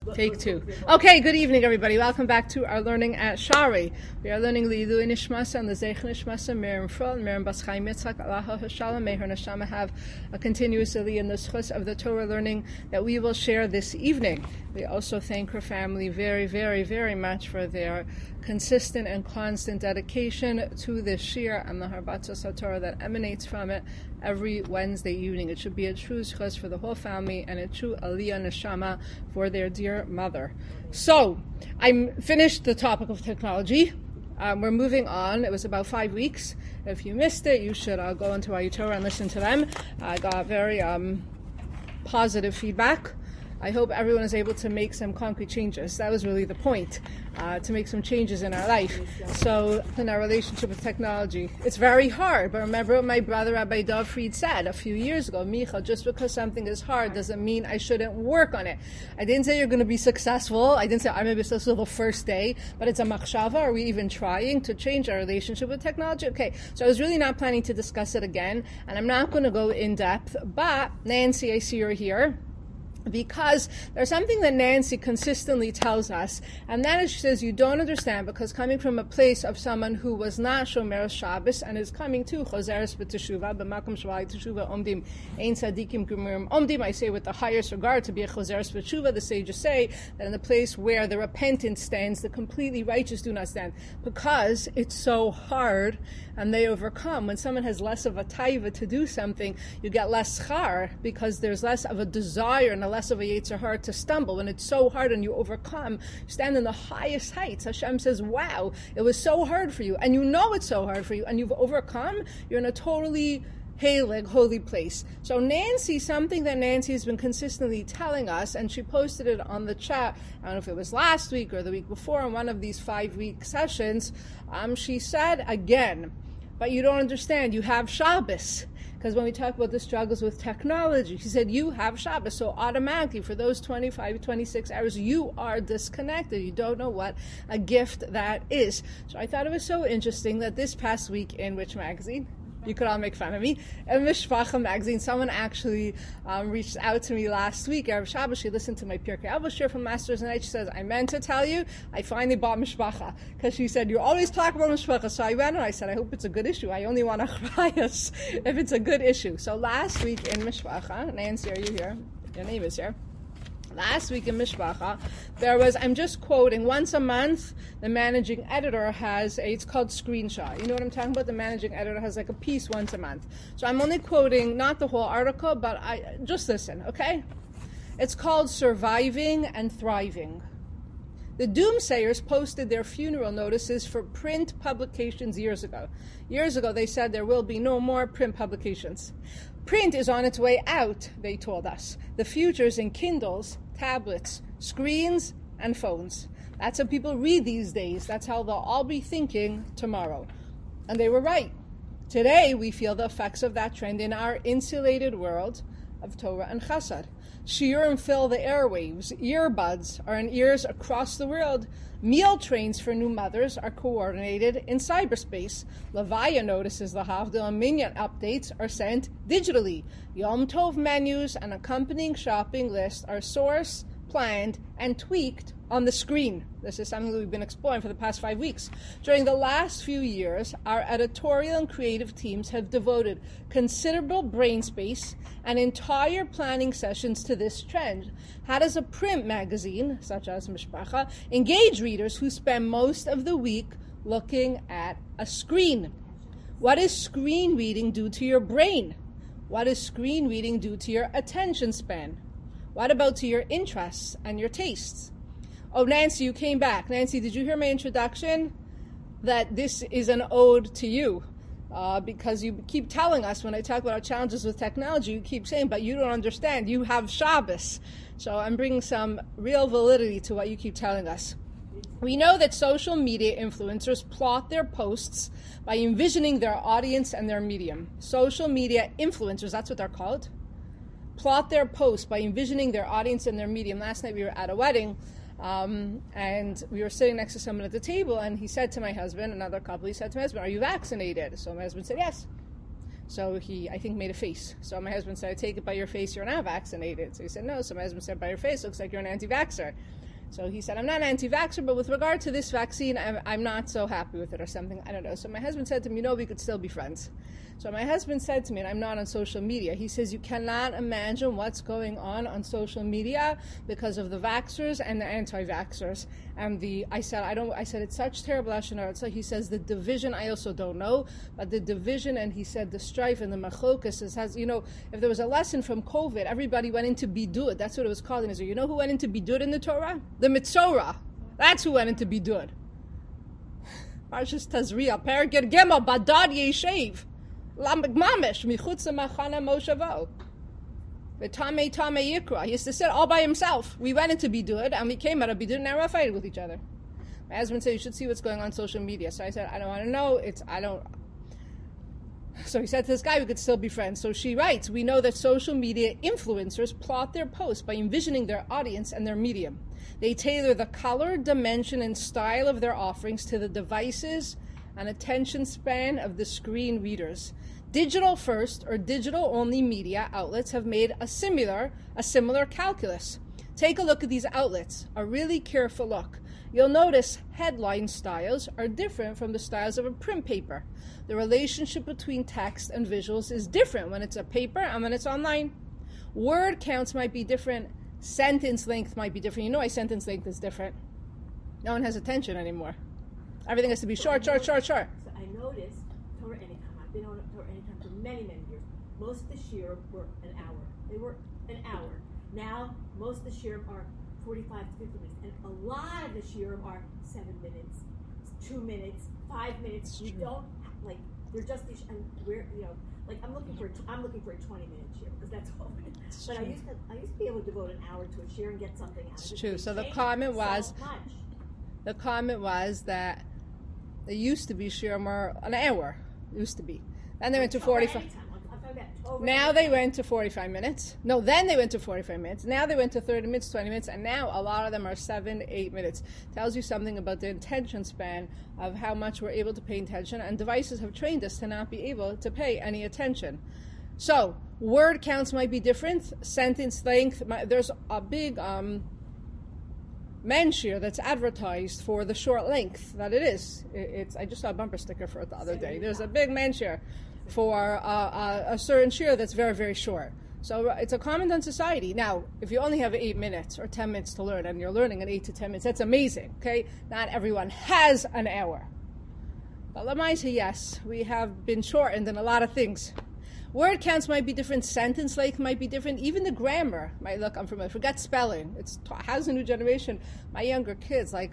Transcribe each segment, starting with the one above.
Take two. Okay, good evening, everybody. Welcome back to our learning at Shari. We are learning Li'ilui Nishmasa and the Zeich Nishmasa, Miriam Frol, and Miriam Bas Chaim Yitzchak, Allah HaShalom. May her neshama have a continuous aliyah in the schus of the Torah learning that we will share this evening. We also thank her family very, very, very much for their consistent and constant dedication to this shir and the Harbatzos HaTorah that emanates from it every Wednesday evening. It should be a true schus for the whole family and a true aliyah neshama for their dear mother. So, I'm finished the topic of technology. We're moving on. It was about 5 weeks. If you missed it, you should go into our Torah and listen to them. I got very positive feedback. I hope everyone is able to make some concrete changes. That was really the point, to make some changes in our life. So, in our relationship with technology, it's very hard. But remember what my brother Rabbi Dov Fried said a few years ago, Micha, just because something is hard doesn't mean I shouldn't work on it. I didn't say you're going to be successful. I didn't say I'm going to be successful the first day. But it's a machshava. Are we even trying to change our relationship with technology? Okay, so I was really not planning to discuss it again. And I'm not going to go in depth. But Nancy, I see you're here, because there's something that Nancy consistently tells us, and that is, she says, you don't understand, because coming from a place of someone who was not Shomer Shabbos and is coming to Choseres B'Teshuva, B'Makom Shvai Teshuva Omdim, Ein Tzadikim Gemurim Omdim, I say with the highest regard to be a Choseres B'Teshuva, the sages say that in the place where the repentant stands, the completely righteous do not stand, because it's so hard and they overcome. When someone has less of a taiva to do something, you get less schar, because there's less of a desire and a less of a yetzer hara to stumble. When it's so hard and you overcome, you stand in the highest heights. Hashem says, wow, it was so hard for you, and you know it's so hard for you, and you've overcome. You're in a totally heilig, holy place. So Nancy, something that Nancy has been consistently telling us, and she posted it on the chat, I don't know if it was last week or the week before, in one of these 5-week sessions, she said again, but you don't understand, you have Shabbos. Because when we talk about the struggles with technology, she said, you have Shabbos. So automatically, for those 25, 26 hours, you are disconnected. You don't know what a gift that is. So I thought it was so interesting that this past week in which magazine? You could all make fun of me. In Mishpacha magazine, someone actually reached out to me last week, Erev Shabbos. She listened to my Pirkei Avos shir from Masters Night. She says, I meant to tell you, I finally bought Mishpacha. Because she said, you always talk about Mishpacha. So I went and I said, I hope it's a good issue. I only want to chrayas if it's a good issue. So last week in Mishpacha, Nancy, are you here? Your name is here. Last week in Mishpacha, there was, I'm just quoting, once a month, the managing editor has it's called Screenshot. You know what I'm talking about? The managing editor has like a piece once a month. So I'm only quoting, not the whole article, but just listen, okay? It's called Surviving and Thriving. The doomsayers posted their funeral notices for print publications years ago. Years ago, they said there will be no more print publications. Print is on its way out, they told us. The future's in Kindles, tablets, screens, and phones. That's how people read these days. That's how they'll all be thinking tomorrow. And they were right. Today, we feel the effects of that trend in our insulated world of Torah and Chesed. Shiurim fill the airwaves. Earbuds are in ears across the world. Meal trains for new mothers are coordinated in cyberspace. Levaya notices the Havdalah Minyan updates are sent digitally. Yom Tov menus and accompanying shopping lists are sourced, planned, and tweaked on the screen. This is something that we've been exploring for the past 5 weeks. During the last few years, our editorial and creative teams have devoted considerable brain space and entire planning sessions to this trend. How does a print magazine, such as Mishpacha, engage readers who spend most of the week looking at a screen? What does screen reading do to your brain? What does screen reading do to your attention span? What about to your interests and your tastes? Oh, Nancy, you came back. Nancy, did you hear my introduction? That this is an ode to you. Because you keep telling us when I talk about our challenges with technology, you keep saying, but you don't understand. You have Shabbos. So I'm bringing some real validity to what you keep telling us. We know that social media influencers plot their posts by envisioning their audience and their medium. Social media influencers, that's what they're called, plot their posts by envisioning their audience and their medium. Last night we were at a wedding, and we were sitting next to someone at the table, and he said to my husband, another couple, he said to my husband, are you vaccinated? So my husband said, yes. So he, I think, made a face. So my husband said, I take it by your face you're not vaccinated. So he said, no. So my husband said, by your face, looks like you're an anti-vaxxer. So he said, I'm not an anti-vaxxer, but with regard to this vaccine, I'm not so happy with it or something. I don't know. So my husband said to me, we could still be friends. So my husband said to me, and I'm not on social media, he says, you cannot imagine what's going on social media because of the vaxxers and the anti-vaxxers. And I said, it's such terrible Ashana. So he says, the division, I also don't know, but the division, and he said, the strife and the machokas has, if there was a lesson from COVID, everybody went into bidud. That's what it was called in Israel. You know who went into bidud in the Torah? The Mitzorah. That's who went into bidud. Parshas Tazria, Perek Gimel, Badad Yeshev. Mamish, michutz machana moshavo. V'tamei yikra. He used to sit all by himself. We went into bidud, and we came out of bidud, and now we're fighting with each other. My husband said, you should see what's going on social media. So I said, I don't want to know. So he said to this guy, we could still be friends. So she writes, we know that social media influencers plot their posts by envisioning their audience and their medium. They tailor the color, dimension, and style of their offerings to the devices and attention span of the screen readers. Digital first or digital only media outlets have made a similar calculus. Take a look at these outlets, a really careful look. You'll notice headline styles are different from the styles of a print paper. The relationship between text and visuals is different when it's a paper and when it's online. Word counts might be different. Sentence length might be different. A sentence length is different. No one has attention anymore. Everything has to be short. So I noticed Torah Anytime. I've been on Torah Anytime for many, many years. Most of the shiur were an hour. They were an hour. Now, most of the shiur are 45 to 50 minutes. And a lot of the shiur are 7 minutes, 2 minutes, 5 minutes. You don't, they're just these, and we're, I'm looking for a 20-minute shiur, because that's all. But I used to be able to devote an hour to a shiur and get something out of it. It's true. So the comment was that they used to be shiur more an hour. Used to be. Then they went to 45. Now they went to 45 minutes. No, then they went to 45 minutes. Now they went to 30 minutes, 20 minutes, and now a lot of them are 7, 8 minutes. Tells you something about the attention span of how much we're able to pay attention, and devices have trained us to not be able to pay any attention. So, word counts might be different. Sentence length, there's a big men's shiur that's advertised for the short length that it is. I just saw a bumper sticker for it the other day. There's a big men's shiur for a certain shiur that's very, very short. So it's a comment on society. Now, if you only have 8 minutes or 10 minutes to learn, and you're learning in 8 to 10 minutes, that's amazing, okay? Not everyone has an hour. But Lamaisa, yes, we have been shortened in a lot of things. Word counts might be different, sentence length might be different, even the grammar might look unfamiliar. Forget spelling. How's the new generation? My younger kids, if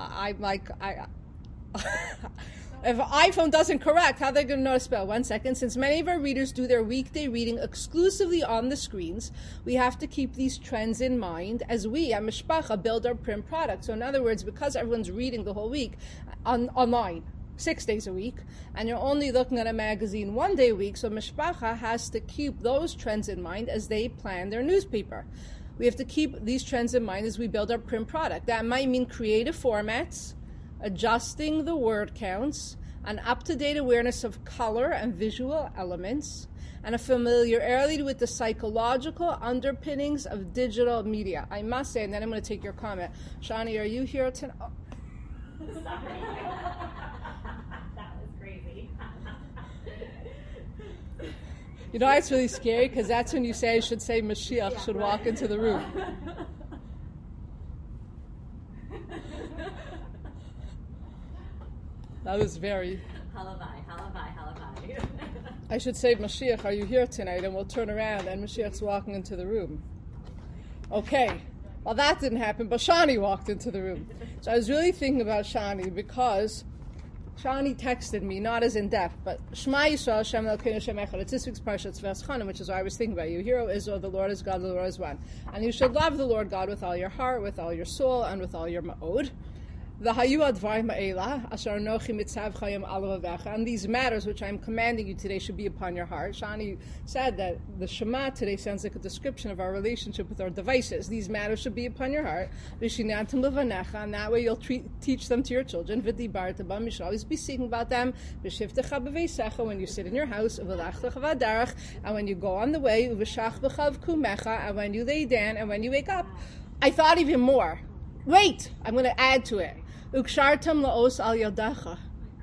iPhone doesn't correct, how are they going to know to spell? 1 second. Since many of our readers do their weekday reading exclusively on the screens, we have to keep these trends in mind as we, at Mishpacha, build our print product. So in other words, because everyone's reading the whole week online, 6 days a week, and you're only looking at a magazine 1 day a week, so Mishpacha has to keep those trends in mind as they plan their newspaper. We have to keep these trends in mind as we build our print product. That might mean creative formats, adjusting the word counts, an up-to-date awareness of color and visual elements, and a familiarity with the psychological underpinnings of digital media. I must say, and then I'm going to take your comment. Shani, are you here tonight? Oh. Sorry. That was crazy. You know, it's really scary because that's when you say I should say Mashiach should walk into the room. That was very... Halavai. I should say, Mashiach, are you here tonight? And we'll turn around and Mashiach's walking into the room. Okay. Well, that didn't happen, but Shani walked into the room. So I was really thinking about Shani because Shani texted me, not as in-depth, but Shema Yisrael, Shem Elokeinu Shem Echad. It's this week's Parshat Tzves Chanan, which is why I was thinking about you. Hear, O Israel, the Lord is God, the Lord is one. And you should love the Lord God with all your heart, with all your soul, and with all your ma'od. And these matters which I'm commanding you today should be upon your heart. Shani said that the Shema today sounds like a description of our relationship with our devices. These matters should be upon your heart. And that way you'll teach them to your children. You should always be speaking about them. When you sit in your house, and when you go on the way, and when you lay down, and when you wake up. I thought even more. Wait, I'm going to add to it. Ukshartam laos al yadacha.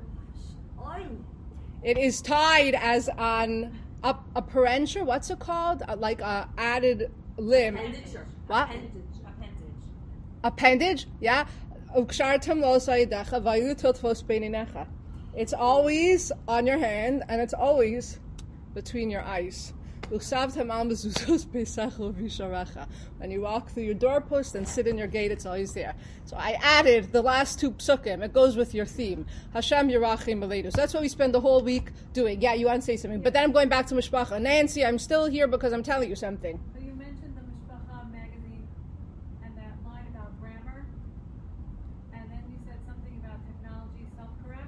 It is tied as on a parenture. What's it called? Like a added limb. Appendage. What? Appendage? Yeah. Ukshartam laos al yadacha vayu tiltfos beininecha. It's always on your hand, and it's always between your eyes. When you walk through your doorpost and sit in your gate, it's always there. So I added the last two psukim. It goes with your theme. Hashem Yerachim Aleinu. So that's what we spend the whole week doing. Yeah, you want to say something. But then I'm going back to Mishpacha. Nancy, I'm still here because I'm telling you something. So you mentioned the Mishpacha magazine and that line about grammar. And then you said something about technology self-correct.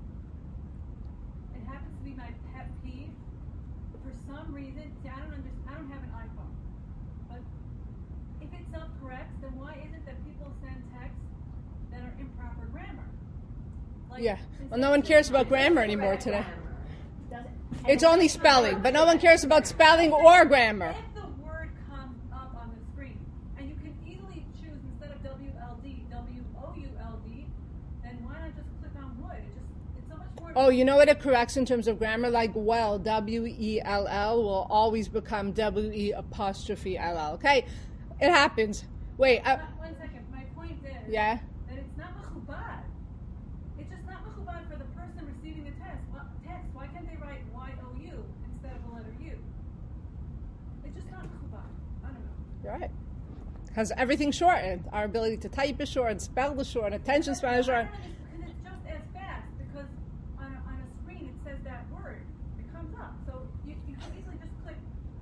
It happens to be my pet peeve. For some reason, see, I don't have an iPhone, but if it self-corrects, then why is it that people send texts that are improper grammar? Like, Yeah. Well, no one cares about grammar anymore today. Doesn't- It's only spelling, but no one cares about spelling or grammar. If the word comes up on the screen, and you can easily choose instead of WLD, WOULD, then why not just click on would? It's so much more. Oh, you know what it corrects in terms of grammar? Like well, WELL will always become WE''LL. Okay? It happens. Wait, 1 second. My point is yeah? that it's not mechubad. It's just not mechubad for the person receiving the text. Why can't they write YOU instead of the letter U? It's just not mechubad. I don't know. You're right. Because everything's shortened. Our ability to type is shortened, spell is shortened, attention span is shortened. And it's just as fast because on a screen it says that word. It comes up. So you can easily just click.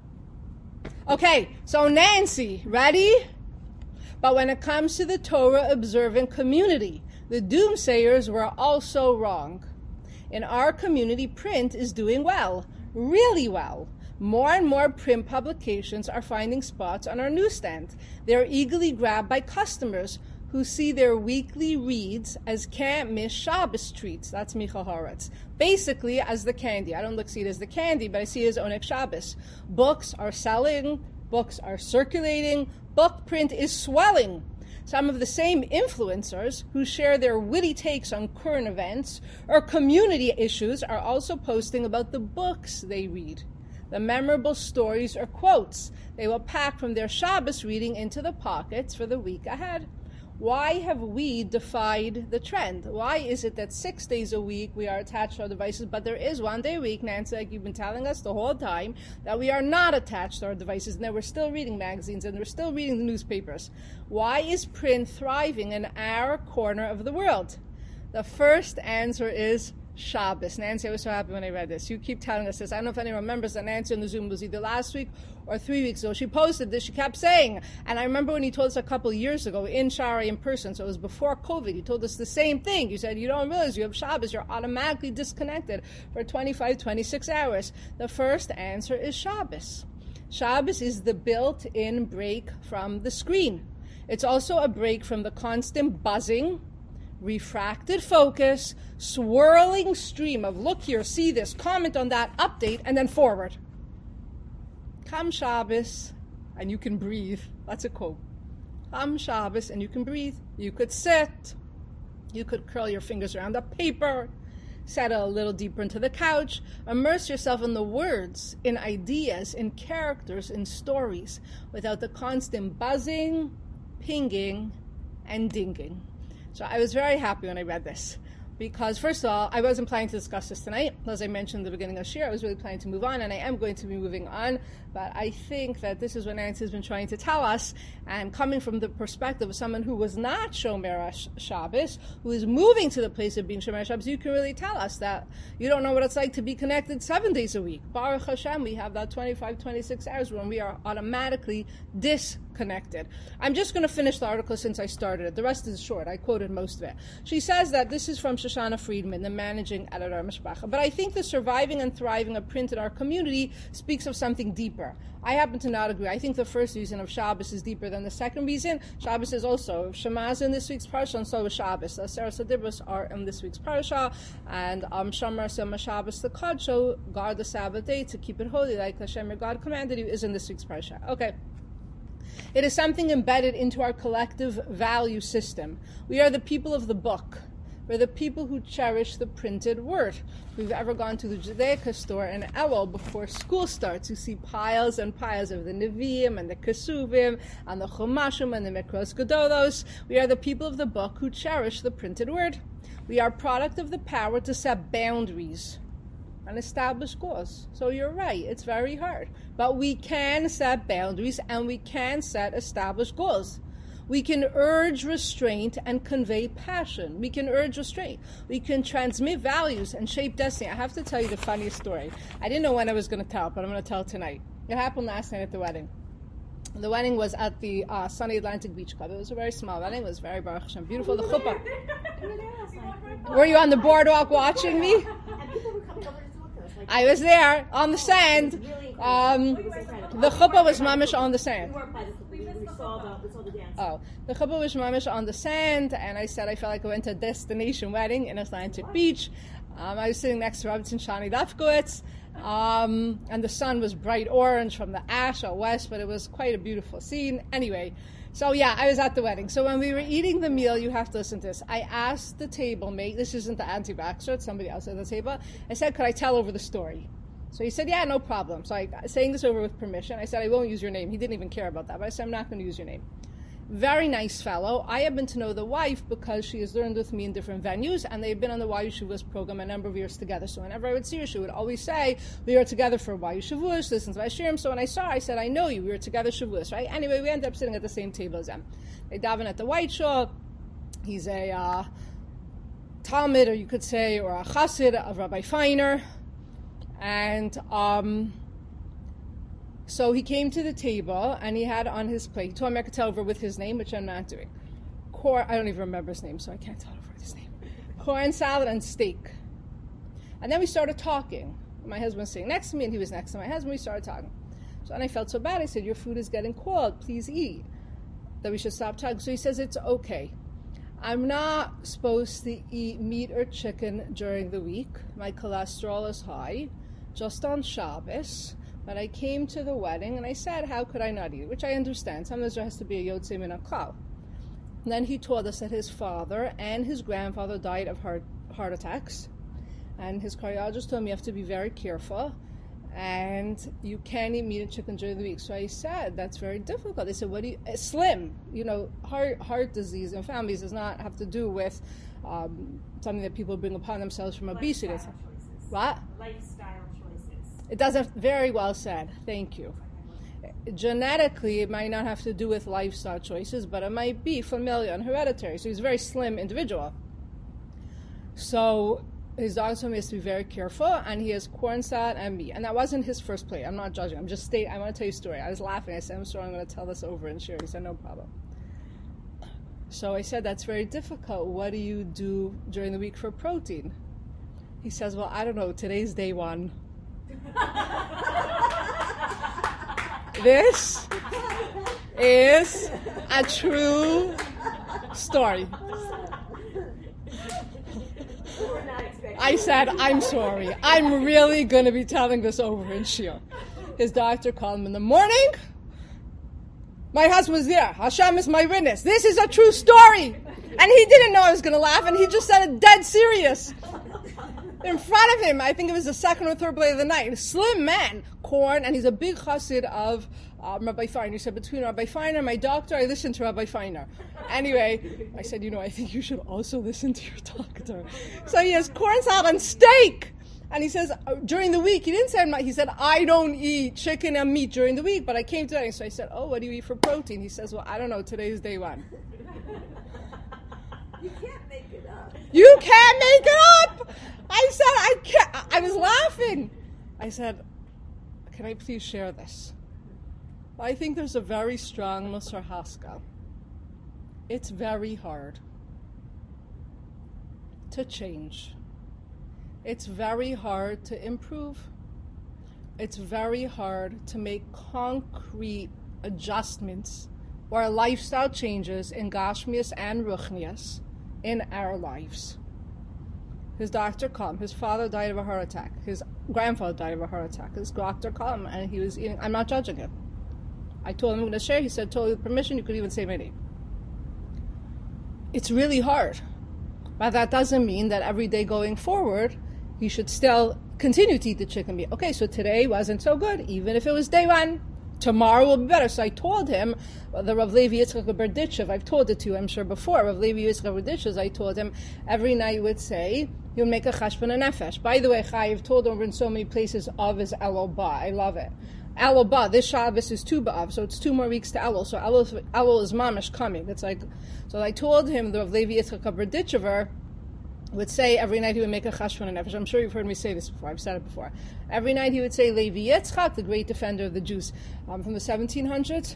Okay, so Nancy, ready? But when it comes to the Torah observant community, the doomsayers were also wrong. In our community, print is doing well, really well. More and more print publications are finding spots on our newsstand. They are eagerly grabbed by customers who see their weekly reads as can't miss Shabbos treats. That's Micha Horetz. Basically, as the candy. I don't see it as the candy, but I see it as Onek Shabbos. Books are selling, books are circulating, book print is swelling. Some of the same influencers who share their witty takes on current events or community issues are also posting about the books they read. The memorable stories or quotes they will pack from their Shabbos reading into the pockets for the week ahead. Why have we defied the trend? Why is it that 6 days a week we are attached to our devices, but there is 1 day a week, Nancy, like you've been telling us the whole time, that we are not attached to our devices, and that we're still reading magazines, and we're still reading the newspapers? Why is print thriving in our corner of the world? The first answer is Shabbos. Nancy, I was so happy when I read this. You keep telling us this. I don't know if anyone remembers that Nancy on the Zoom was either last week or 3 weeks ago. She posted this. She kept saying, and I remember when you told us a couple of years ago in Shari in person, so it was before COVID, you told us the same thing. You said, you don't realize you have Shabbos. You're automatically disconnected for 25, 26 hours. The first answer is Shabbos. Shabbos is the built-in break from the screen. It's also a break from the constant buzzing, refracted focus, swirling stream of look here, see this, comment on that, update, and then forward. Come Shabbos, and you can breathe. That's a quote. Come Shabbos, and you can breathe. You could sit. You could curl your fingers around the paper, settle a little deeper into the couch, immerse yourself in the words, in ideas, in characters, in stories, without the constant buzzing, pinging, and dinging. So I was very happy when I read this because, first of all, I wasn't planning to discuss this tonight. As I mentioned at the beginning of Shir, I was really planning to move on, and I am going to be moving on. But I think that this is what Nancy has been trying to tell us, and coming from the perspective of someone who was not Shomer Shabbos, who is moving to the place of being Shomer Shabbos, you can really tell us that you don't know what it's like to be connected 7 days a week. Baruch Hashem, we have that 25, 26 hours when we are automatically disconnected. I'm just going to finish the article since I started it. The rest is short. I quoted most of it. She says that this is from Shoshana Friedman, the managing editor of Mishpacha. But I think the surviving and thriving of print in our community speaks of something deeper. I happen to not agree. I think the first reason of Shabbos is deeper than the second reason. Shabbos is also Shemaz in this week's parsha, and so is Shabbos. The Aseret Sadibros are in this week's parsha, and Shomer Sema Shabbos the Kodsho, guard the Sabbath day to keep it holy, like Hashem your God commanded you, is in this week's parsha. Okay. It is something embedded into our collective value system. We are the people of the book. We're the people who cherish the printed word. If you've ever gone to the Judaica store in Elul before school starts, you see piles and piles of the Nevi'im and the Kesuvim and the Chumashim and the Mikros Gedolos. We are the people of the book who cherish the printed word. We are product of the power to set boundaries and establish goals. So you're right, it's very hard. But we can set boundaries and we can establish goals. We can urge restraint and convey passion. We can urge restraint. We can transmit values and shape destiny. I have to tell you the funniest story. I didn't know when I was going to tell it, but I'm going to tell it tonight. It happened last night at the wedding. The wedding was at the Sunny Atlantic Beach Club. It was a very small wedding. It was very Baruch Hashem, beautiful. The chuppah. Were you on the boardwalk watching me? And people were coming over to talk to us. Like, I was there on the sand. The chuppah was mamish on the sand. we weren't by the we saw the dance. Oh, the chuppah was mamish on the sand, and I said I felt like I went to a destination wedding in Atlantic Beach. I was sitting next to Robinson Shani Dafkowitz, and the sun was bright orange from the ash out west, but it was quite a beautiful scene. Anyway, so yeah, I was at the wedding. So when we were eating the meal, you have to listen to this. I asked the table mate, this isn't the anti-vaxxer, it's somebody else at the table. I said, could I tell over the story? So he said, yeah, no problem. So I saying this over with permission. I said, I won't use your name. He didn't even care about that, but I said, I'm not going to use your name. Very nice fellow. I happen to know the wife because she has learned with me in different venues, and they've been on the YU Shavuos program a number of years together. So whenever I would see her, she would always say, we are together for YU Shavuos, listen to my shirim. So when I saw her, I said, I know you. We were together Shavuos, right? Anyway, we ended up sitting at the same table as them. They daven at the White Shul. He's a Talmud, or you could say, or a Chassid of Rabbi Feiner. And so he came to the table, and he had on his plate, he told me I could tell over with his name, which I'm not doing. I don't even remember his name, so I can't tell over his name. Corn salad and steak. And then we started talking. My husband was sitting next to me, and he was next to my husband. We started talking. So then I felt so bad. I said, your food is getting cold. Please eat. That we should stop talking. So he says, it's okay. I'm not supposed to eat meat or chicken during the week. My cholesterol is high. Just on Shabbos. But I came to the wedding and I said, how could I not eat? Which I understand. Sometimes there has to be a Yotzei Min HaKlal. And then he told us that his father and his grandfather died of heart attacks. And his cardiologist told me you have to be very careful. And you can't eat meat and chicken during the week. So I said, that's very difficult. They said, what do you, slim, heart disease in families does not have to do with something that people bring upon themselves from obesity. Lifestyle choices. What? Lifestyle choices. It doesn't, very well said. Thank you. Genetically, it might not have to do with lifestyle choices, but it might be familial and hereditary. So he's a very slim individual. So his doctor told me he has to be very careful, and he has corn salad and meat. And that wasn't his first plate. I'm not judging. I'm just I want to tell you a story. I was laughing. I said, I'm sorry, I'm going to tell this over and share. He said, no problem. So I said, that's very difficult. What do you do during the week for protein? He says, well, I don't know. Today's day one. This is a true story. I said, I'm sorry. I'm really going to be telling this over in Shir. His doctor called him in the morning. My husband was there. Hashem is my witness. This is a true story. And he didn't know I was going to laugh, and he just said it dead serious. In front of him, I think it was the second or third play of the night, a slim man, corn, and he's a big chassid of Rabbi Feiner. He said, between Rabbi Feiner and my doctor, I listened to Rabbi Feiner. Anyway, I said, I think you should also listen to your doctor. So he has corn salad and steak. And he says, during the week, he didn't say, he said, I don't eat chicken and meat during the week, but I came to that. So I said, what do you eat for protein? He says, well, I don't know, today's day one. You can't make it up. You can't make it up! I said, I can't. I was laughing. I said, can I please share this? I think there's a very strong Musar Haskell. It's very hard to change. It's very hard to improve. It's very hard to make concrete adjustments or lifestyle changes in Gashmias and Ruchnias in our lives. His doctor called him. His father died of a heart attack. His grandfather died of a heart attack. His doctor called him, and he was eating. I'm not judging him. I told him I'm going to share. He said, totally with permission. You could even say my name. It's really hard. But that doesn't mean that every day going forward, he should still continue to eat the chicken meat. Okay, so today wasn't so good, even if it was day one. Tomorrow will be better. So I told him, the Rav Levi Yitzchak Berditchev, I've told it to you, I'm sure, before. Rav Levi Yitzchak Berditchev, I told him, every night he would say, he would make a cheshbon nefesh. By the way, I've told over in so many places, Av is Elul Ba. I love it. Elul Ba, this Shabbos is Tu B'Av, so it's 2 more weeks to Elul. So Elul is mamish coming. It's like, so I told him, the Rav Levi Yitzchak Berditchever would say every night he would make a cheshbon nefesh. I'm sure you've heard me say this before. I've said it before. Every night he would say Levi Yitzchak, the great defender of the Jews from the 1700s,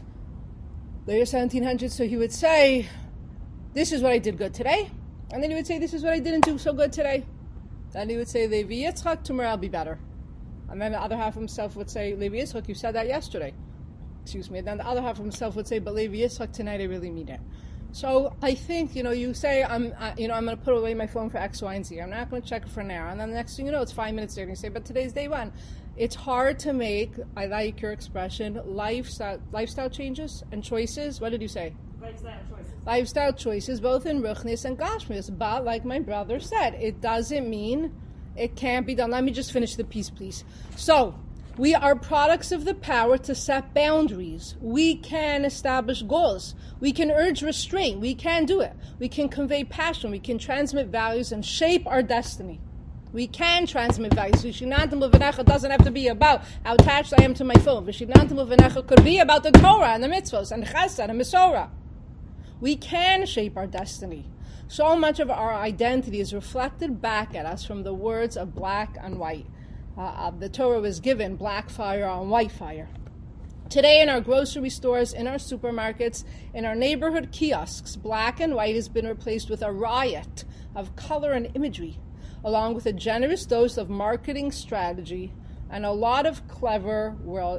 later 1700s. So he would say, this is what I did good today. And then he would say, this is what I didn't do so good today. Then he would say, Levi Yitzchak, tomorrow I'll be better. And then the other half of himself would say, Levi Yitzchak, you said that yesterday. Excuse me. And then the other half of himself would say, but Levi Yitzchak, tonight I really mean it. So I think, you say, I'm going to put away my phone for X, Y, and Z. I'm not going to check it for an hour. And then the next thing you know, it's 5 minutes later. And you say, but today's day one. It's hard to make, I like your expression, lifestyle changes and choices. What did you say? Lifestyle choices, both in Ruchnis and Gashmis. But like my brother said, it doesn't mean it can't be done. Let me just finish the piece, please. So, we are products of the power to set boundaries. We can establish goals. We can urge restraint. We can do it. We can convey passion. We can transmit values and shape our destiny. We can transmit values. Vishinantam Levanecha doesn't have to be about how attached I am to my phone. Vishinantam Levanecha could be about the Torah and the mitzvos and chesed and Mesorah. We can shape our destiny. So much of our identity is reflected back at us from the words of black and white. The Torah was given black fire on white fire. Today in our grocery stores, in our supermarkets, in our neighborhood kiosks, black and white has been replaced with a riot of color and imagery, along with a generous dose of marketing strategy and a lot of clever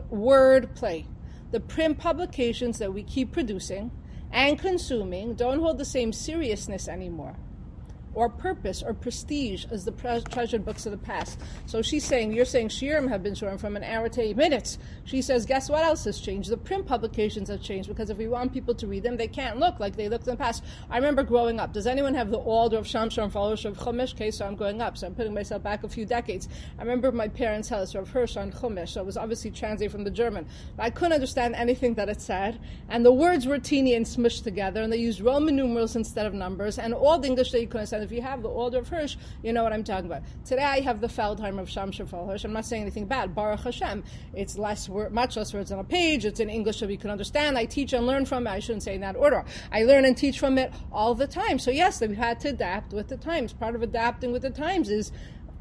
word play. The print publications that we keep producing and consuming don't hold the same seriousness anymore, or purpose, or prestige as the treasured books of the past. So you're saying shiurim have been shortened from an hour to 8 minutes. She says, guess what else has changed? The print publications have changed, because if we want people to read them, they can't look like they looked in the past. I remember growing up. Does anyone have the Alder of Shamshon and Fellowship of Chumash? Okay, so I'm growing up, so I'm putting myself back a few decades. I remember my parents had us Rav Hirsch on Chumash, so it was obviously translated from the German. But I couldn't understand anything that it said, and the words were teeny and smushed together, and they used Roman numerals instead of numbers, and all the English that you couldn't understand. If you have the Alder of Hirsch, you know what I'm talking about. Today I have the Feldheimer of Shamshon Hirsch. I'm not saying anything bad. Baruch Hashem. It's much less words on a page. It's in English that we can understand. I teach and learn from it. I shouldn't say in that order. I learn and teach from it all the time. So yes, we've had to adapt with the times. Part of adapting with the times is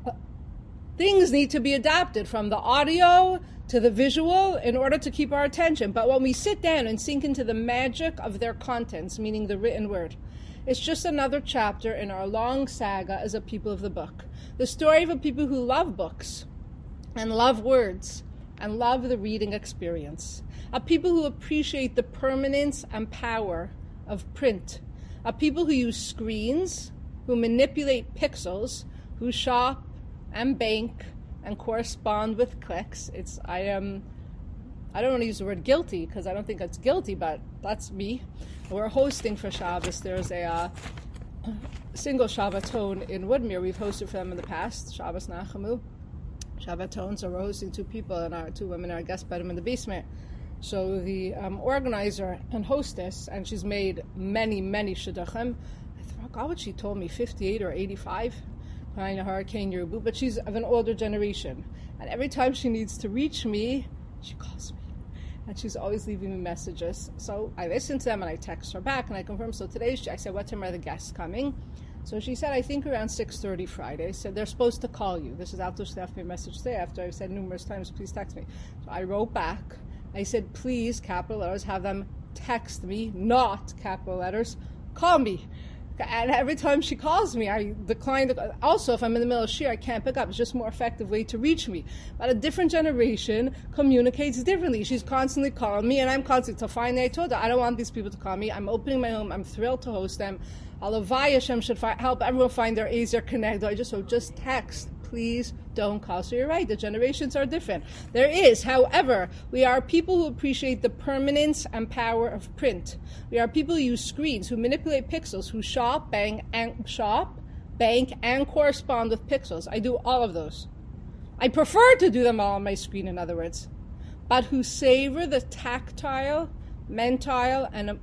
things need to be adapted, from the audio to the visual, in order to keep our attention. But when we sit down and sink into the magic of their contents, meaning the written word, it's just another chapter in our long saga as a people of the book. The story of a people who love books and love words and love the reading experience. A people who appreciate the permanence and power of print. A people who use screens, who manipulate pixels, who shop and bank and correspond with clicks. I don't want to use the word guilty, because I don't think it's guilty, but that's me. We're hosting for Shabbos. There's a single Shabbaton in Woodmere. We've hosted for them in the past, Shabbos Nachamu, Shabbaton. So we're hosting 2 people, and our 2 women are guest bedroom in the basement. So the organizer and hostess, and she's made many, many shidduchim. I forgot what she told me, 58 or 85, kind of Hurricane Yerubu, but she's of an older generation. And every time she needs to reach me, she calls me. And she's always leaving me messages. So I listen to them and I text her back and I confirm. So today I said, what time are the guests coming? So she said, I think around 6:30 Friday. I said, they're supposed to call you. This is after she left me a message today, after I've said numerous times, please text me. So I wrote back. I said, please, capital letters, have them text me, not capital letters, call me. And every time she calls me, I decline. Also, if I'm in the middle of shir, I can't pick up. It's just a more effective way to reach me. But a different generation communicates differently. She's constantly calling me, and I'm constantly. So finally, I told her, I don't want these people to call me. I'm opening my home. I'm thrilled to host them. Alavai Hashem should help everyone find their Ezer Connect. I just text, please don't call. So you're right, the generations are different. There is, however, we are people who appreciate the permanence and power of print. We are people who use screens, who manipulate pixels, who shop, bank, and correspond with pixels. I do all of those. I prefer to do them all on my screen, in other words. But who savor the tactile, mental, and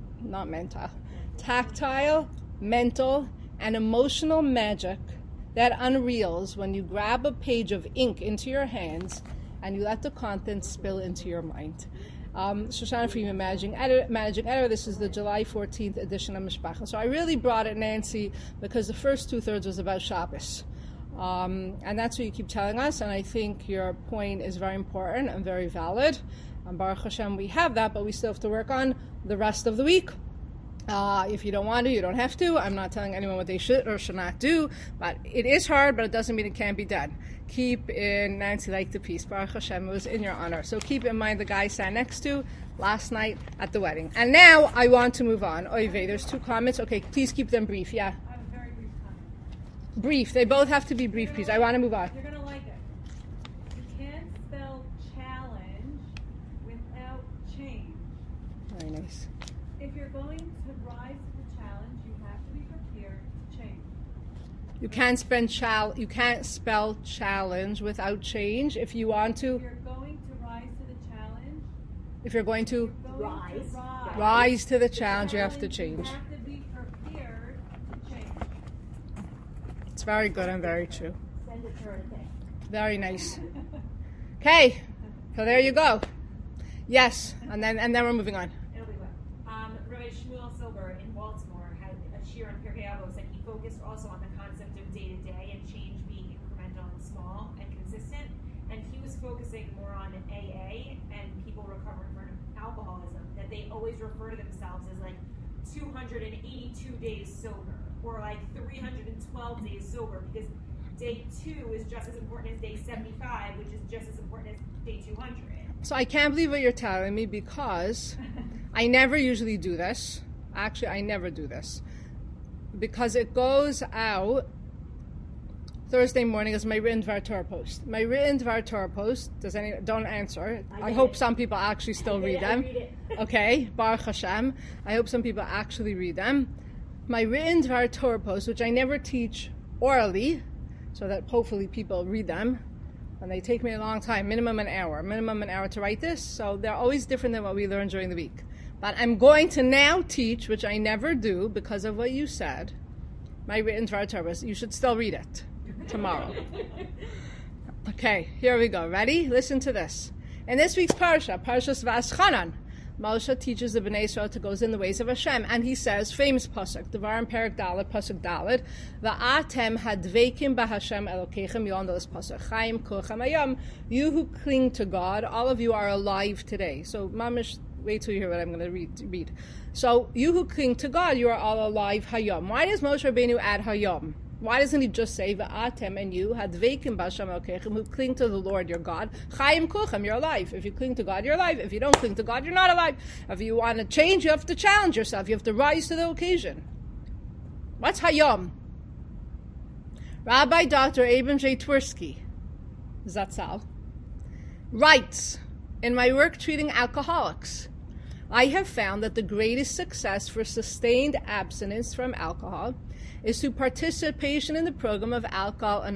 mental, and emotional magic that unreels when you grab a page of ink into your hands and you let the content spill into your mind. Shoshana Freeman, managing editor. This is the July 14th edition of Mishpacha. So I really brought it, Nancy, because the first 2/3 was about Shabbos. And that's what you keep telling us, and I think your point is very important and very valid. And Baruch Hashem, we have that, but we still have to work on the rest of the week. If you don't want to, you don't have to. I'm not telling anyone what they should or should not do, but it is hard, but it doesn't mean it can't be done. Keep in, Nancy liked the piece, Baruch Hashem, it was in your honor. So keep in mind the guy I sat next to last night at the wedding. And now I want to move on. Oy vey, there's 2 comments. Okay, please keep them brief, yeah. I have a very brief comment. Brief, they both have to be brief, please. I want to move on. You're going to like it. You can't spell challenge without change. Very nice. If you're going to rise to the challenge, you have to be prepared to change. You can't spell challenge without change. If you want to, If you're going to rise to the challenge, if you're going to Rise to the challenge, you have to change. You have to be prepared to change. It's very good and very true. Send it to her today. Very nice. Okay, so there you go. Yes, and then we're moving on. It'll be well. Rabbi Shmuel Silber in Baltimore had a shir on Pirkei Avos, and he focused also on the concept of day-to-day and change being incremental and small and consistent. And he was focusing more on AA and people recovering from alcoholism, that they always refer to themselves as like 282 days sober or like 312 days sober, because day 2 is just as important as day 75, which is just as important as day 200. So I can't believe what you're telling me, because I never usually do this. Actually, I never do this, because it goes out Thursday morning as my written Dvar Torah post. My written Dvar Torah post, don't answer. I hope some people actually still read them. I read it. Okay, Baruch Hashem. I hope some people actually read them. My written Dvar Torah post, which I never teach orally, so that hopefully people read them, and they take me a long time, minimum an hour to write this, so they're always different than what we learn during the week. But I'm going to now teach, which I never do because of what you said, my written Dvar Torah. You should still read it tomorrow. Okay, here we go. Ready? Listen to this. In this week's parasha, Parashas Va'aschanan, Moshe teaches the Bnei Yisrael to go in the ways of Hashem, and he says, famous pasuk, Devarim Perek Daled, pasuk Daled, Va'atem hadveikim b'Hashem Elokeichem. You all know this pasuk. Chaim kochem hayom. You who cling to God, all of you are alive today. So, mamish, wait till you hear what I'm going to read. So, you who cling to God, you are all alive hayom. Why does Moshe Rabbeinu add hayom? Why doesn't he just say, Va'atem, and you, hadveikim b'Hashem Elokeichem, who cling to the Lord your God, Chaim kochem, you're alive. If you cling to God, you're alive. If you don't cling to God, you're not alive. If you want to change, you have to challenge yourself. You have to rise to the occasion. What's hayom? Rabbi Dr. Abram J. Tversky, Zatzal, writes, in my work treating alcoholics, I have found that the greatest success for sustained abstinence from alcohol is through participation in the program of Alcoholics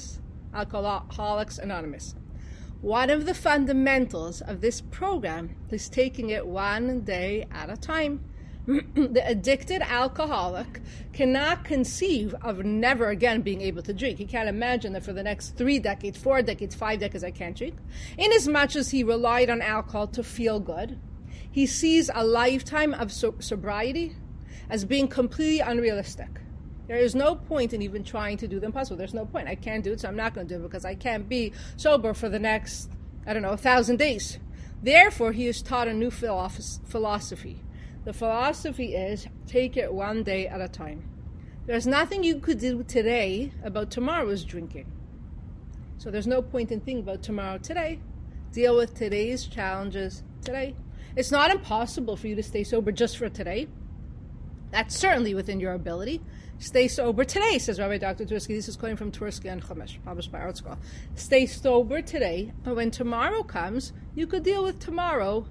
Anonymous. One of the fundamentals of this program is taking it one day at a time. The addicted alcoholic cannot conceive of never again being able to drink. He can't imagine that for the next 3 decades, 4 decades, 5 decades, I can't drink. Inasmuch as he relied on alcohol to feel good, he sees a lifetime of sobriety as being completely unrealistic. There is no point in even trying to do the impossible. There's no point. I can't do it, so I'm not going to do it, because I can't be sober for the next, 1,000 days. Therefore, he is taught a new philosophy. The philosophy is, take it one day at a time. There's nothing you could do today about tomorrow's drinking. So there's no point in thinking about tomorrow today. Deal with today's challenges today. It's not impossible for you to stay sober just for today. That's certainly within your ability. Stay sober today, says Rabbi Dr. Twersky. This is quoting from Twersky and Chumash, published by ArtScroll. Stay sober today, and when tomorrow comes, you could deal with tomorrow.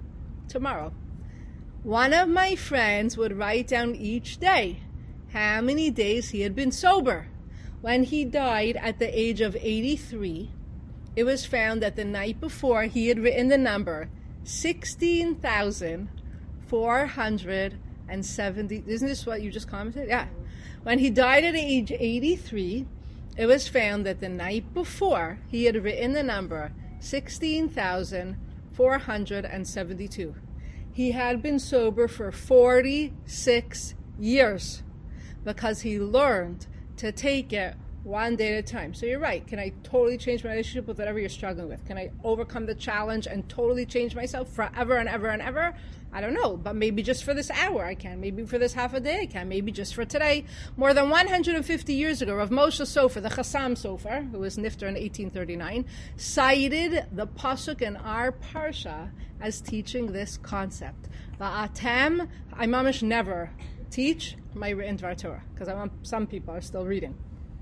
One of my friends would write down each day how many days he had been sober. When he died at the age of 83, it was found that the night before he had written the number 16,470. Isn't this what you just commented? Yeah. When he died at age 83, it was found that the night before he had written the number 16,472. He had been sober for 46 years because he learned to take it one day at a time. So you're right. Can I totally change my relationship with whatever you're struggling with? Can I overcome the challenge and totally change myself forever and ever and ever? I don't know, but maybe just for this hour I can. Maybe for this half a day I can. Maybe just for today. More than 150 years ago, Rav Moshe Sofer, the Chassam Sofer, who was nifter in 1839, cited the pasuk in our parsha as teaching this concept. Va'atem, I mamish never teach my written Dvar Torah, because I want some people are still reading.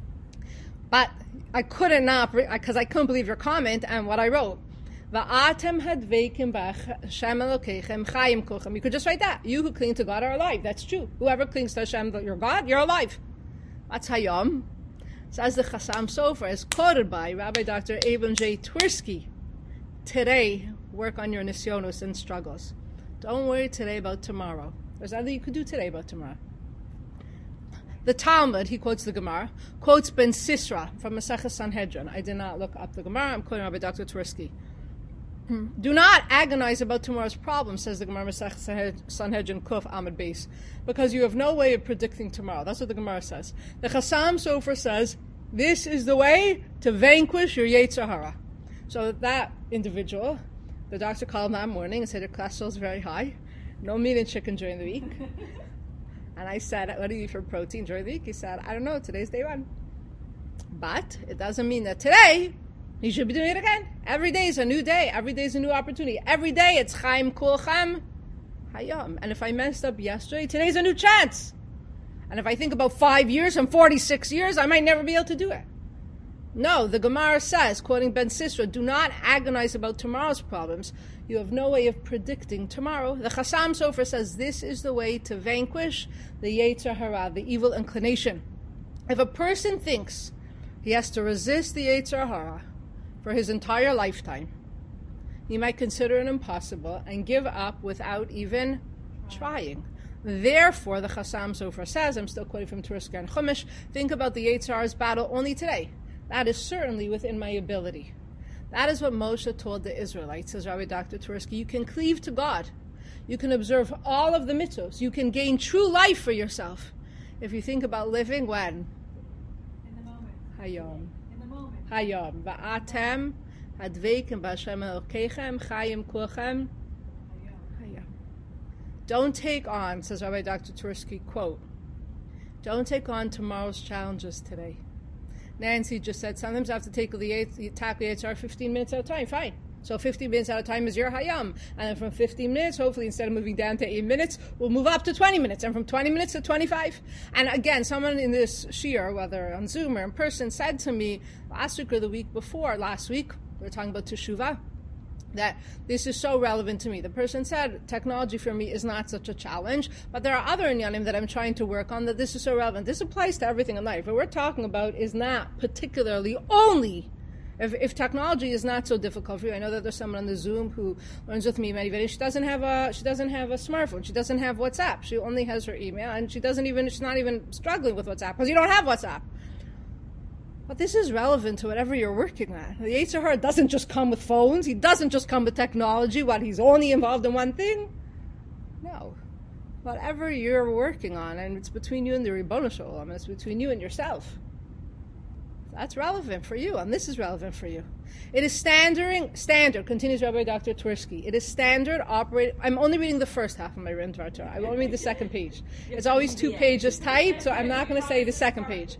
But I couldn't not, because I couldn't believe your comment and what I wrote. Va'atem hadveikim b'Hashem Elokeichem chayim kulchem. You could just write that. You who cling to God are alive. That's true. Whoever clings to Hashem, your God, you're alive. That's Hayom. Says the Chassam Sofer, is quoted by Rabbi Dr. Abram J. Twersky. Today, work on your nisyonos and struggles. Don't worry today about tomorrow. There's nothing you could do today about tomorrow. The Talmud, he quotes the Gemara, quotes Ben Sisra from Masechah Sanhedrin. I did not look up the Gemara. I'm quoting Rabbi Dr. Twersky. Do not agonize about tomorrow's problem, says the Gemara Masechah Sanhedrin Kuf Amud Beis, because you have no way of predicting tomorrow. That's what the Gemara says. The Chassam Sofer says, this is the way to vanquish your Yetzer Hara. So that individual, the doctor called that morning and said her cholesterol is very high. No meat and chicken during the week. And I said, what do you eat for protein during the week? He said, I don't know, today's day one. But it doesn't mean that today you should be doing it again. Every day is a new day. Every day is a new opportunity. Every day it's Chaim Kulchem Hayom. And if I messed up yesterday, today's a new chance. And if I think about 5 years and 46 years, I might never be able to do it. No, the Gemara says, quoting Ben Sisra, do not agonize about tomorrow's problems. You have no way of predicting tomorrow. The Chassam Sofer says this is the way to vanquish the Yetzer Hara, the evil inclination. If a person thinks he has to resist the Yetzer Hara for his entire lifetime, he might consider it impossible and give up without even trying. Therefore, the Chassam Sofer says, I'm still quoting from Twersky and Chumash, think about the Yetzer Hara's battle only today. That is certainly within my ability. That is what Moshe told the Israelites, says Rabbi Dr. Twersky. You can cleave to God. You can observe all of the mitzvos. You can gain true life for yourself if you think about living when? In the moment. Hayom. In the moment. Hayom. Va'atem hadveikim b'Hashem Elokeichem chayim kulchem hayom. Don't take on, says Rabbi Dr. Twersky, quote, don't take on tomorrow's challenges today. Nancy just said, sometimes I have to tackle the Yetzer 15 minutes at a time. Fine. So 15 minutes at a time is your Hayam. And then from 15 minutes, hopefully instead of moving down to 8 minutes, we'll move up to 20 minutes. And from 20 minutes to 25. And again, someone in this shiur, whether on Zoom or in person, said to me last week or the week before, last week, we were talking about Teshuvah, that this is so relevant to me. The person said, technology for me is not such a challenge, but there are other inyanim that I'm trying to work on that this is so relevant. This applies to everything in life. What we're talking about is not particularly only if technology is not so difficult for you. I know that there's someone on the Zoom who learns with me many videos. She doesn't have a smartphone. She doesn't have WhatsApp. She only has her email, and she's not even struggling with WhatsApp because you don't have WhatsApp. But this is relevant to whatever you're working on. The Yetzer Hara doesn't just come with phones. He doesn't just come with technology. He's only involved in one thing? No. Whatever you're working on, and it's between you and the Ribbono Shel Olam, it's between you and yourself. That's relevant for you, and this is relevant for you. It is standard, continues Rabbi Dr. Twersky, it is standard I'm only reading the first half of my written Dvar Torah. I won't read the second page. It's always 2 pages typed, so I'm not going to say the second page.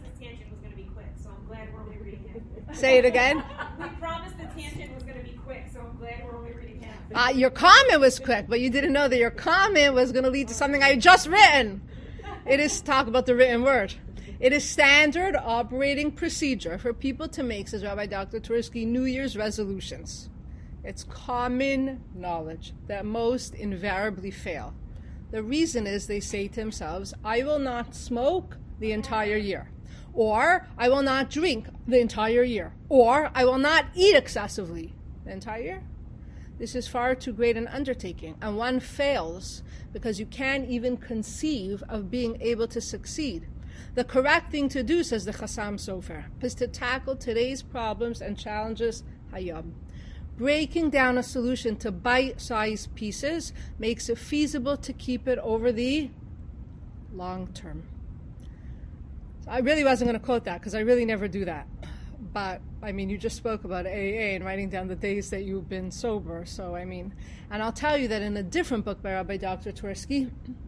Say it again. We promised the tangent was going to be quick, so I'm glad we're only reading half. Your comment was quick, but you didn't know that your comment was going to lead to something I had just written. It is talk about the written word. It is standard operating procedure for people to make, says Rabbi Dr. Twersky, New Year's resolutions. It's common knowledge that most invariably fail. The reason is they say to themselves, I will not smoke the entire year. Or I will not drink the entire year. Or I will not eat excessively the entire year. This is far too great an undertaking, and one fails because you can't even conceive of being able to succeed. The correct thing to do, says the Chassam Sofer, is to tackle today's problems and challenges hayam. Breaking down a solution to bite-sized pieces makes it feasible to keep it over the long term. So I really wasn't going to quote that because I really never do that. But, I mean, you just spoke about AA and writing down the days that you've been sober. So, I mean, and I'll tell you that in a different book by Rabbi Dr. Twersky,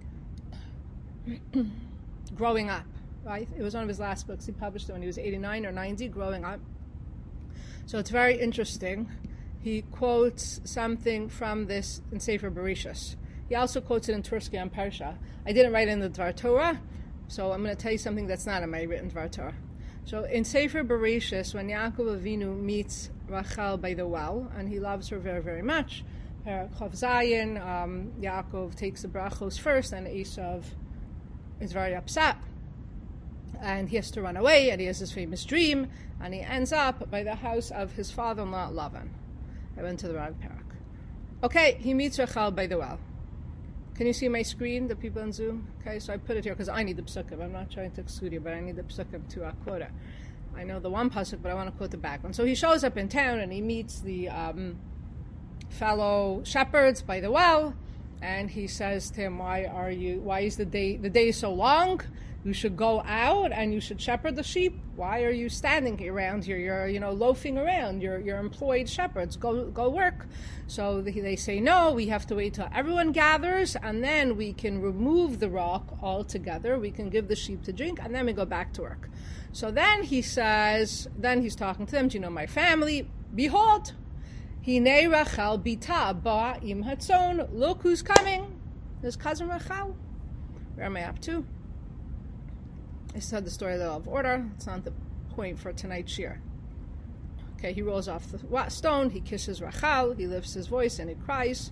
Growing Up, right? It was one of his last books. He published it when he was 89 or 90, Growing Up. So it's very interesting. He quotes something from this in Sefer Bereshis. He also quotes it in Twersky on Parsha. I didn't write it in the Dvar Torah, so I'm going to tell you something that's not in my written Dvar Torah. So in Sefer Bereshis, when Yaakov Avinu meets Rachel by the well, and he loves her very, very much, Perek Chav Zayin, Yaakov takes the brachos first, and Esav is very upset. And he has to run away, and he has this famous dream, and he ends up by the house of his father-in-law, Lavan. I went to the wrong parak. Okay, he meets Rachel by the well. Can you see my screen, the people on Zoom? Okay, so I put it here because I need the psukim. I'm not trying to exclude you, but I need the psukim to quote it. I know the one pasuk, but I want to quote the back one. So he shows up in town and he meets the fellow shepherds by the well, and he says to him, why is the day so long? You should go out and you should shepherd the sheep. Why are you standing around here? You're, loafing around. You're employed shepherds. Go work. So they say, no, we have to wait till everyone gathers, and then we can remove the rock altogether. We can give the sheep to drink, and then we go back to work. So then he's talking to them, do you know my family? Behold, Hinei Rachel bita ba im hatzon. Look who's coming. There's cousin Rachel. Where am I up to? I said the story of the of order. It's not the point for tonight's shir. Okay, he rolls off the stone, he kisses Rachel, he lifts his voice and he cries.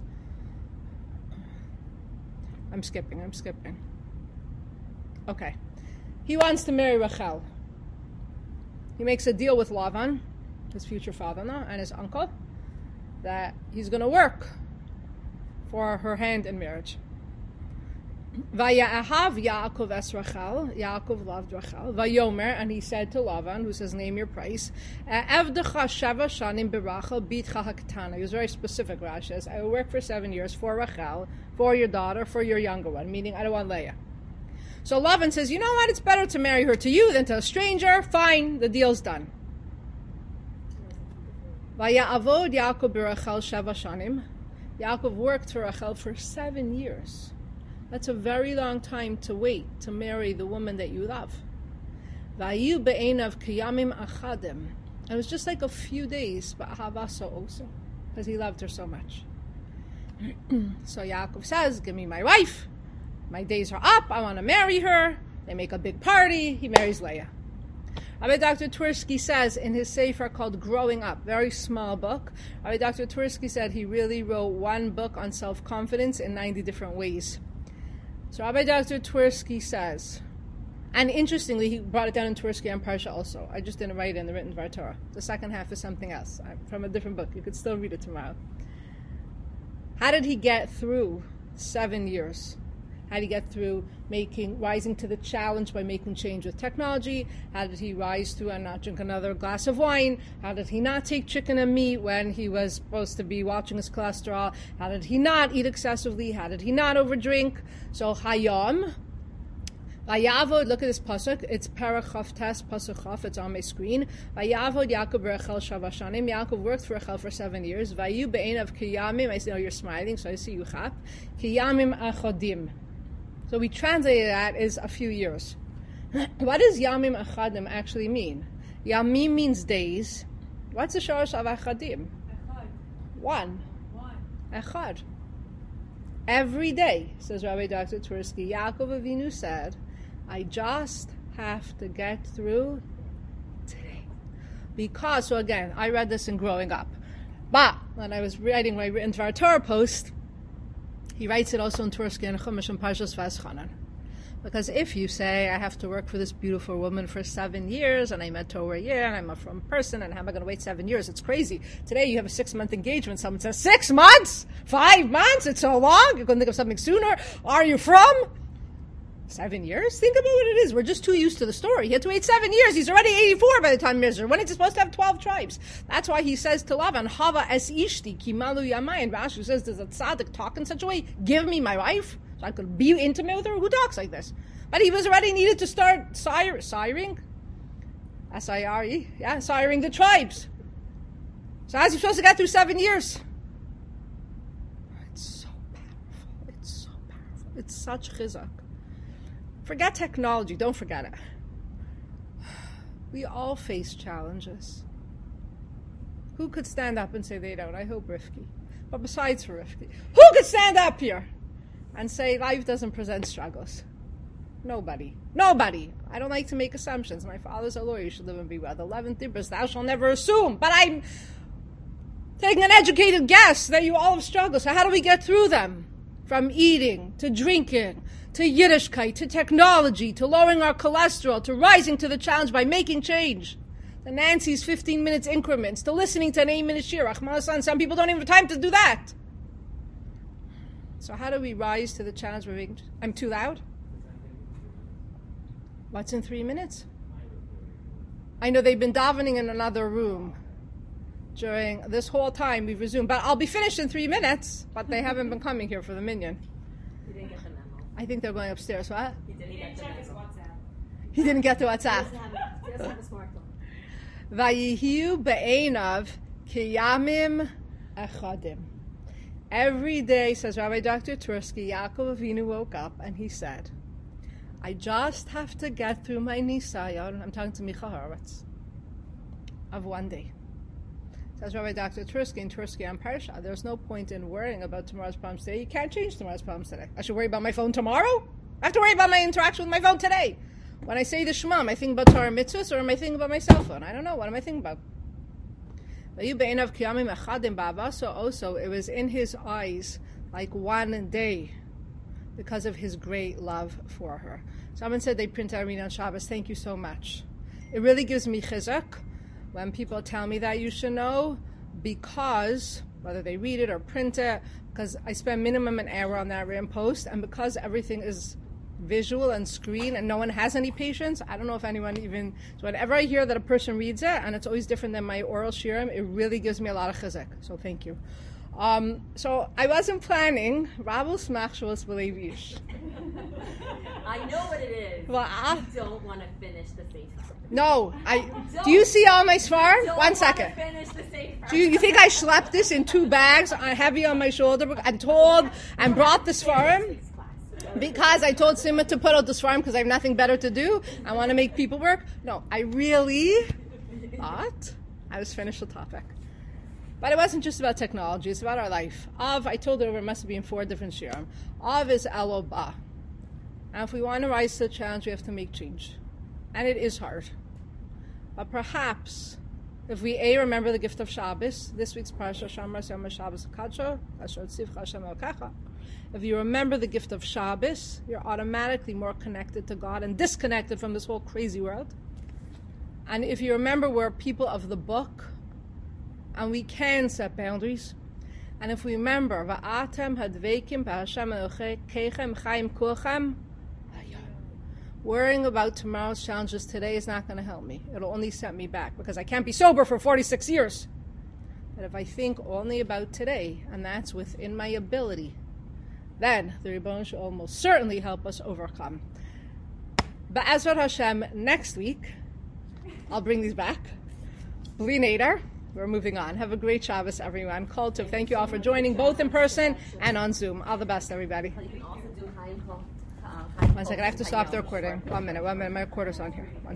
I'm skipping. Okay. He wants to marry Rachel. He makes a deal with Lavan, his future father-in-law, and his uncle, that he's going to work for her hand in marriage. Vaya'ahav Yaakov es Rachel. Yaakov loved Rachel. Vayomer, and he said to Lavan, who says, name your price. Evdecha sheva shanim berachel bitcha hakatana. He was very specific, Rashi says. I will work for 7 years for Rachel, for your daughter, for your younger one, meaning I don't want Leah. So Lavan says, you know what, it's better to marry her to you than to a stranger. Fine, the deal's done. Vaya'avod Yaakov berachel sheva shanim. Yaakov worked for Rachel for 7 years. That's a very long time to wait to marry the woman that you love. Vayu be'enav kiyamim achadim. It was just like a few days, but ahavasa also, because he loved her so much. So Yaakov says, give me my wife. My days are up. I want to marry her. They make a big party. He marries Leah. Rabbi Dr. Twersky says in his sefer called Growing Up, very small book, Rabbi Dr. Twersky said he really wrote one book on self-confidence in 90 different ways. So Rabbi Dr. Twersky says, and interestingly, he brought it down in Twersky on Parsha also. I just didn't write it in the written Dvar Torah. The second half is something else, from a different book. You could still read it tomorrow. How did he get through 7 years? How did he get through rising to the challenge by making change with technology? How did he rise through and not drink another glass of wine? How did he not take chicken and meat when he was supposed to be watching his cholesterol? How did he not eat excessively? How did he not overdrink? So Hayom, Vayavod, look at this pasuk. It's Perek Chav Tes, pasuk Chav. It's on my screen. Vayavod Yaakov Rachel Shavashanim. Yaakov worked for Rachel for 7 years. Vayu be'enav kiyamim. I know you're smiling, so I see you chap. Kiyamim achodim. So we translated that as a few years. What does Yamim Achadim actually mean? Yamim means days. What's the shorosh of Achadim? Echad. One. One. Echad. Every day, says Rabbi Dr. Twersky, Yaakov Avinu said, I just have to get through today. Because, so again, I read this in growing up. But when I was writing my written Dvar Torah post, he writes it also in Tursky and Chumash and Parshas Vayeschanan. Because if you say, I have to work for this beautiful woman for 7 years, and I met her over a year, and I'm a from person, and how am I going to wait 7 years? It's crazy. Today you have a 6-month engagement. Someone says, 6 months? 5 months? It's so long? You're going to think of something sooner? Are you from? 7 years? Think about what it is. We're just too used to the story. He had to wait 7 years. He's already 84 by the time Mizr. When is he supposed to have 12 tribes? That's why he says to Lavan, Hava es ishti ki malu yamai. And Rashi says, does a tzaddik talk in such a way? Give me my wife so I could be intimate with her? Who talks like this? But he was already needed to start siring. S-I-R-E. Yeah, siring the tribes. So how's he supposed to get through 7 years? It's so powerful. It's so powerful. It's such chizak. Forget technology. Don't forget it. We all face challenges. Who could stand up and say they don't? I hope Rifki. But besides for Rifki, who could stand up here and say life doesn't present struggles? Nobody. Nobody. I don't like to make assumptions. My father's a lawyer. You should live and be well. 11 Dibras, thou shalt never assume. But I'm taking an educated guess that you all have struggled. So how do we get through them? From eating, to drinking, to Yiddishkeit, to technology, to lowering our cholesterol, to rising to the challenge by making change. To Nancy's 15 minutes increments, to listening to an 8-minute shir. Rahman, some people don't even have time to do that. So how do we rise to the challenge by making? I'm too loud? What's in 3 minutes? I know they've been davening in another room during this whole time. We've resumed, but I'll be finished in 3 minutes. But they haven't been coming here for the minyan. You didn't get the memo. I think they're going upstairs. What? He didn't get the check his memo. WhatsApp. He didn't get to WhatsApp. He doesn't have a smartphone. Vayihiu be'einav kiyamim echadim. Every day, says Rabbi Dr. Tursky, Yaakov Avinu woke up and he said, I just have to get through my nisayon. I'm talking to Micha Horowitz. Of one day. Says Rabbi Dr. Tursky in Tursky on Parsha, there's no point in worrying about tomorrow's problems today. You can't change tomorrow's problems today. I should worry about my phone tomorrow? I have to worry about my interaction with my phone today. When I say the Shema, am I thinking about Torah mitzvahs or am I thinking about my cell phone? I don't know. What am I thinking about? So also, it was in his eyes like one day because of his great love for her. Someone said they print out read on Shabbos. Thank you so much. It really gives me chizuk when people tell me that you should know, because whether they read it or print it, because I spend minimum an hour on that written post, and because everything is visual and screen and no one has any patience, I don't know if anyone even, so whenever I hear that a person reads it and it's always different than my oral shirim, it really gives me a lot of chizuk. So thank you. So I wasn't planning Rabul Smach Shavuos B'Lev Yish. I know what it is. Well, You don't want to finish the Sefer. No, do you see all my svarim? Don't 1 second. Finish the Sefer. Do you think I schlepped this in 2 bags, heavy on my shoulder, and told and brought the svarim? Because I told Simma to put out the svarim because I have nothing better to do. I want to make people work. No, I really thought I was finished the topic. But it wasn't just about technology, it's about our life. Av, I told her it must be in 4 different shirim. Av is Eloba. And if we want to rise to the challenge, we have to make change. And it is hard. But perhaps, if we remember the gift of Shabbos, this week's Parasha Shamar Yom Shabbos Kadsho, Asher Tzivcha Hashem Elokecha. If you remember the gift of Shabbos, you're automatically more connected to God and disconnected from this whole crazy world. And if you remember we're people of the book, and we can set boundaries. And if we remember, Va'atem hadveikim b'Hashem Elokeichem chayim kulchem, worrying about tomorrow's challenges today is not going to help me. It'll only set me back because I can't be sober for 46 years. But if I think only about today, and that's within my ability, then the Rebbeinu should almost certainly help us overcome. But Ezrat Hashem, next week, I'll bring these back. Bli Neder. We're moving on. Have a great Shabbos, everyone. Kol Tov. Thank you all for joining, both in person and on Zoom. All the best, everybody. You can also do high 1 second. I have to stop the recording. 1 minute. My recorder's on here.